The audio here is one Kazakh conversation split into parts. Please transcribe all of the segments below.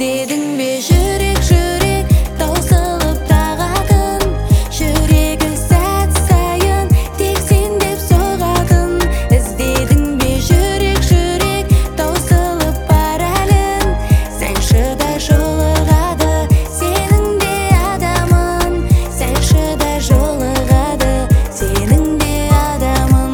іздедің бе жүрек таусылып тағатын, жүрегі сәт сайын тек сен деп соғатын. Іздедің бе жүрек таусылып бар әлін, сәл шыда жолығады сенің де адамын, сәл шыда жолығады сенің де адамын.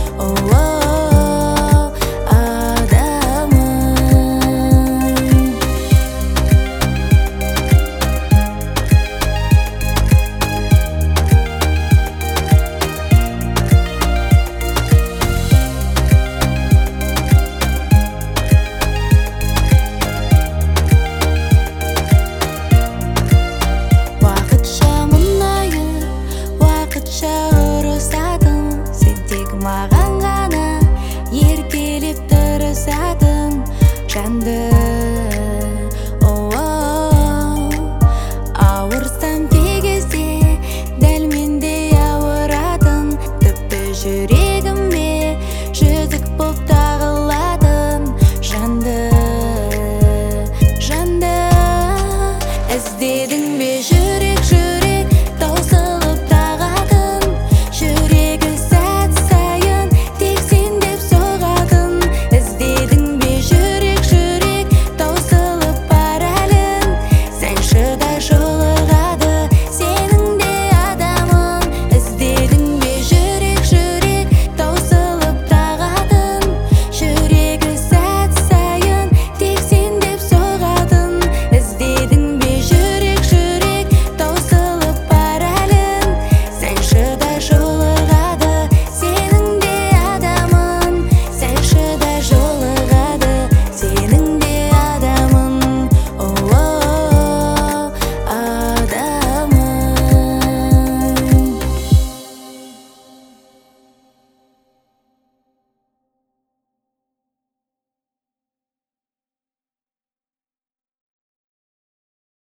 Ұрысатын, сен тек маған ғана еркелеп тұрысатын жанды